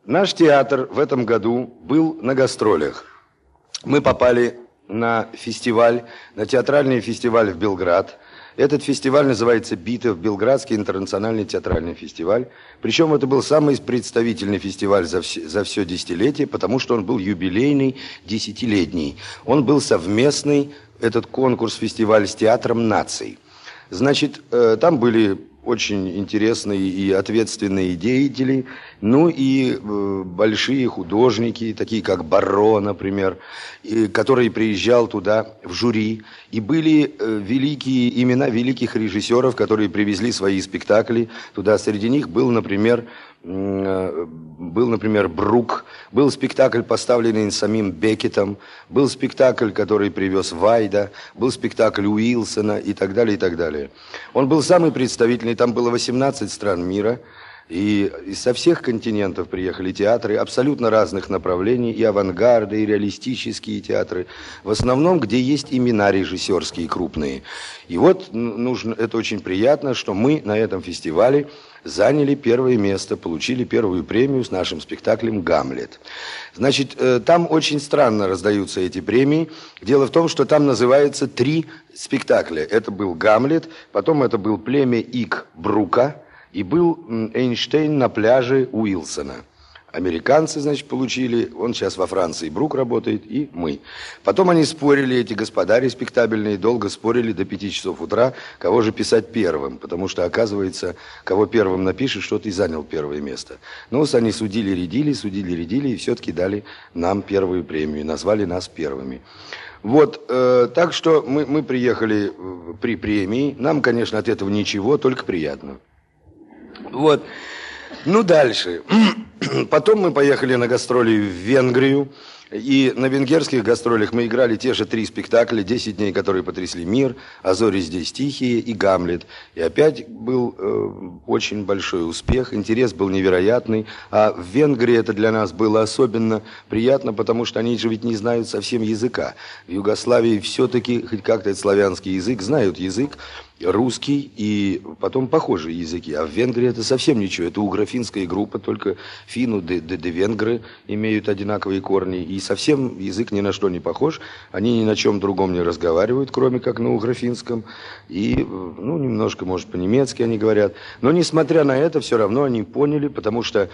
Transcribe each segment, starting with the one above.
Наш театр в этом году был на гастролях. Мы попали на фестиваль, на театральный фестиваль в Белград. Этот фестиваль называется БИТов, Белградский интернациональный театральный фестиваль. Причем это был самый представительный фестиваль за все десятилетие, потому что он был юбилейный, десятилетний. Он был совместный, этот конкурс, фестиваль, с Театром наций. Значит, там были очень интересные и ответственные деятели, ну и большие художники, такие как Барро, например, который приезжал туда в жюри. И были великие имена великих режиссеров, которые привезли свои спектакли туда. Среди них был, например, Брук, был спектакль, поставленный самим Беккетом, был спектакль, который привез Вайда, был спектакль Уилсона и так далее, и так далее. Он был самый представительный, там было 18 стран мира, и со всех континентов приехали театры абсолютно разных направлений, и авангарды, и реалистические театры, в основном, где есть имена режиссерские крупные. И вот это очень приятно, что мы на этом фестивале заняли первое место, получили первую премию с нашим спектаклем «Гамлет». Значит, там очень странно раздаются эти премии. Дело в том, что там называется 3 спектакля. Это был «Гамлет», потом это был «Племя Ик» Брука и был «Эйнштейн на пляже» Уилсона. Американцы, значит, получили, он сейчас во Франции, Брук работает, и мы. Потом они спорили, эти господа респектабельные, долго спорили до 5 часов утра, кого же писать первым, потому что, оказывается, кого первым напишешь, тот и занял первое место. Ну, они судили-рядили, и все-таки дали нам первую премию, назвали нас первыми. Вот, так что мы приехали при премии, нам, конечно, от этого ничего, только приятно. Вот, ну, дальше. Потом мы поехали на гастроли в Венгрию, и на венгерских гастролях мы играли те же 3 спектакля, 10 дней, которые потрясли мир, «А зори здесь тихие» и «Гамлет». И опять был очень большой успех, интерес был невероятный, а в Венгрии это для нас было особенно приятно, потому что они же ведь не знают совсем языка. В Югославии все-таки, хоть как-то это славянский язык, знают язык, русский и потом похожие языки. А в Венгрии это совсем ничего. Это угрофинская группа, только финны да венгры имеют одинаковые корни. И совсем язык ни на что не похож. Они ни на чем другом не разговаривают, кроме как на угрофинском. И, немножко, может, по-немецки они говорят. Но, несмотря на это, все равно они поняли, потому что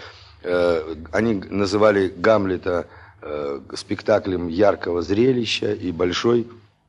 они называли Гамлета спектаклем яркого зрелища и большой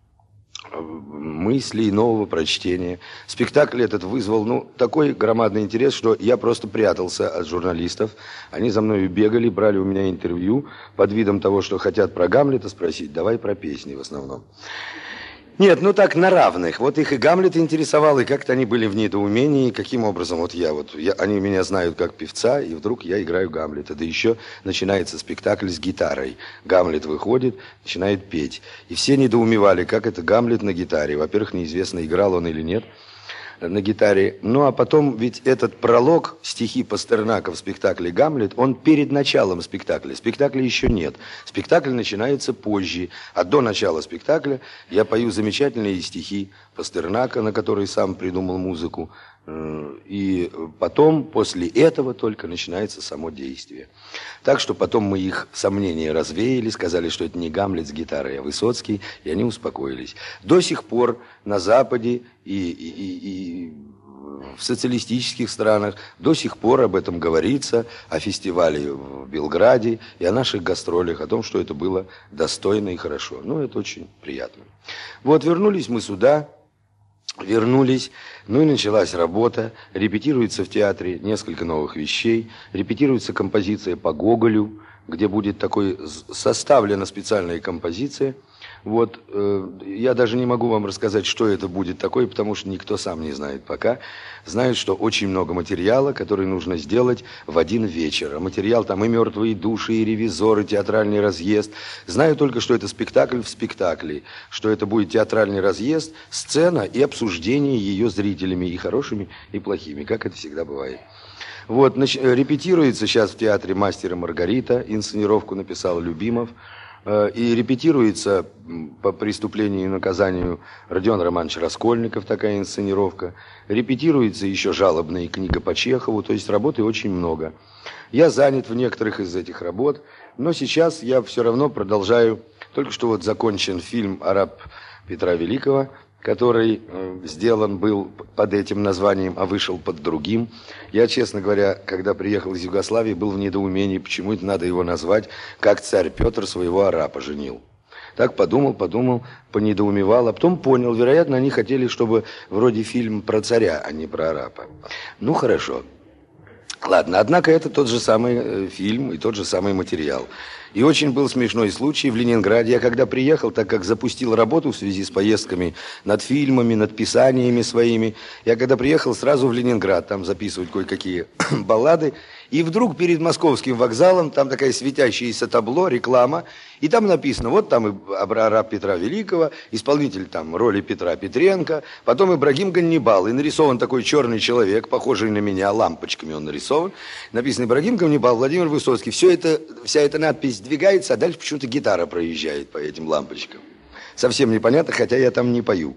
мысли и нового прочтения. Спектакль этот вызвал, такой громадный интерес, что я просто прятался от журналистов. Они за мной бегали, брали у меня интервью под видом того, что хотят про Гамлета спросить. Давай про песни в основном. Нет, так на равных. Вот их и Гамлет интересовал, и как-то они были в недоумении, каким образом они меня знают как певца, и вдруг я играю Гамлета. Да еще начинается спектакль с гитарой. Гамлет выходит, начинает петь. И все недоумевали, как это Гамлет на гитаре. Во-первых, неизвестно, играл он или нет на гитаре. Ну, а потом ведь этот пролог, стихи Пастернака в спектакле «Гамлет», он перед началом спектакля. Спектакля еще нет. Спектакль начинается позже. А до начала спектакля я пою замечательные стихи Пастернака, на которые сам придумал музыку. И потом, после этого только начинается само действие. Так что потом мы их сомнения развеяли, сказали, что это не Гамлет с гитарой, а Высоцкий, и они успокоились. До сих пор на Западе и в социалистических странах до сих пор об этом говорится, о фестивале в Белграде и о наших гастролях, о том, что это было достойно и хорошо. Это очень приятно. Вот, вернулись мы сюда. И началась работа, репетируется в театре несколько новых вещей, репетируется композиция по Гоголю, где будет составлена специальная композиция. Вот, я даже не могу вам рассказать, что это будет такое, потому что никто сам не знает пока. Знают, что очень много материала, который нужно сделать в один вечер. А материал там и «Мертвые души», и «Ревизоры», театральный разъезд. Знаю только, что это спектакль в спектакле, что это будет театральный разъезд, сцена и обсуждение ее зрителями, и хорошими, и плохими, как это всегда бывает. Вот, репетируется сейчас в театре «Мастер и Маргарита», инсценировку написал Любимов. и репетируется по «Преступлению и наказанию» Родион Романович Раскольников, такая инсценировка. Репетируется еще жалобная книга по Чехову, то есть работы очень много. Я занят в некоторых из этих работ, но сейчас я все равно продолжаю. Только что вот закончен фильм «Арап» Петра Великого, который сделан был под этим названием, а вышел под другим. Я, честно говоря, когда приехал из Югославии, был в недоумении, почему это надо его назвать, как царь Петр своего арапа женил. Так подумал, понедоумевал, а потом понял, вероятно, они хотели, чтобы вроде фильм про царя, а не про арапа. Ну, хорошо. Ладно, однако это тот же самый фильм и тот же самый материал. И очень был смешной случай в Ленинграде. Я когда приехал, так как запустил работу в связи с поездками над фильмами, над писаниями своими, я когда приехал сразу в Ленинград, там записывать кое-какие баллады, и вдруг перед Московским вокзалом, там такая светящаяся табло, реклама, и там написано, вот там и арап Петра Великого, исполнитель там роли Петра Петренко, потом Ибрагим Ганнибал, и нарисован такой черный человек, похожий на меня, лампочками он нарисован, написано Ибрагим Ганнибал, Владимир Высоцкий, вся эта надпись двигается, а дальше почему-то гитара проезжает по этим лампочкам. Совсем непонятно, хотя я там не пою.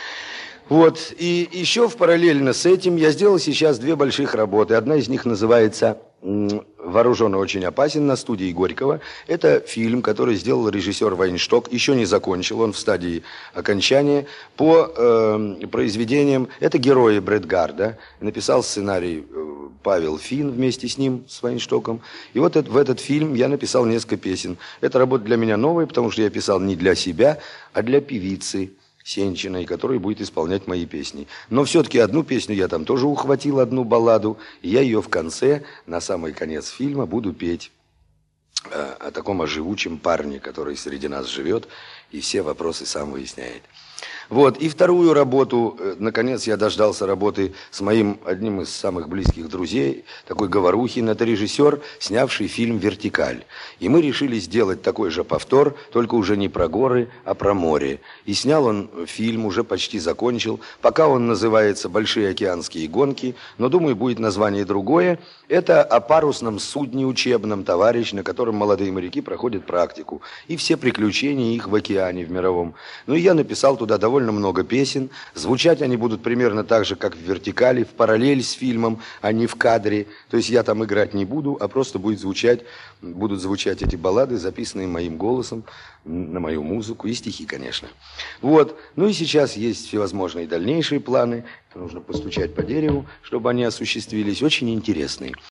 Вот, и еще параллельно с этим я сделал сейчас две больших работы. Одна из них называется «Вооружен и очень опасен» на студии Горького. Это фильм, который сделал режиссер Вайншток, еще не закончил, он в стадии окончания, по произведениям, это герои Брэд Гарда, написал сценарий Павел Фин вместе с ним, с Вайнштоком. И вот в этот фильм я написал несколько песен. Эта работа для меня новая, потому что я писал не для себя, а для певицы Сенчиной, который будет исполнять мои песни. Но все-таки одну песню я там тоже ухватил, одну балладу, и я ее в конце, на самый конец фильма, буду петь о таком живучем парне, который среди нас живет и все вопросы сам выясняет. Вот, и вторую работу, наконец я дождался работы с моим одним из самых близких друзей, такой Говорухин, это режиссер, снявший фильм «Вертикаль». И мы решили сделать такой же повтор, только уже не про горы, а про море. И снял он фильм, уже почти закончил, пока он называется «Большие океанские гонки», но, думаю, будет название другое. Это о парусном судне учебном, товарищ, на котором молодые моряки проходят практику, и все приключения их в океане, в мировом. Ну и я написал туда довольно много песен. Звучать они будут примерно так же, как в «Вертикали», в параллель с фильмом, а не в кадре. То есть я там играть не буду, а просто будут звучать эти баллады, записанные моим голосом, на мою музыку и стихи, конечно. Вот. Ну и сейчас есть всевозможные дальнейшие планы. Нужно постучать по дереву, чтобы они осуществились. Очень интересные.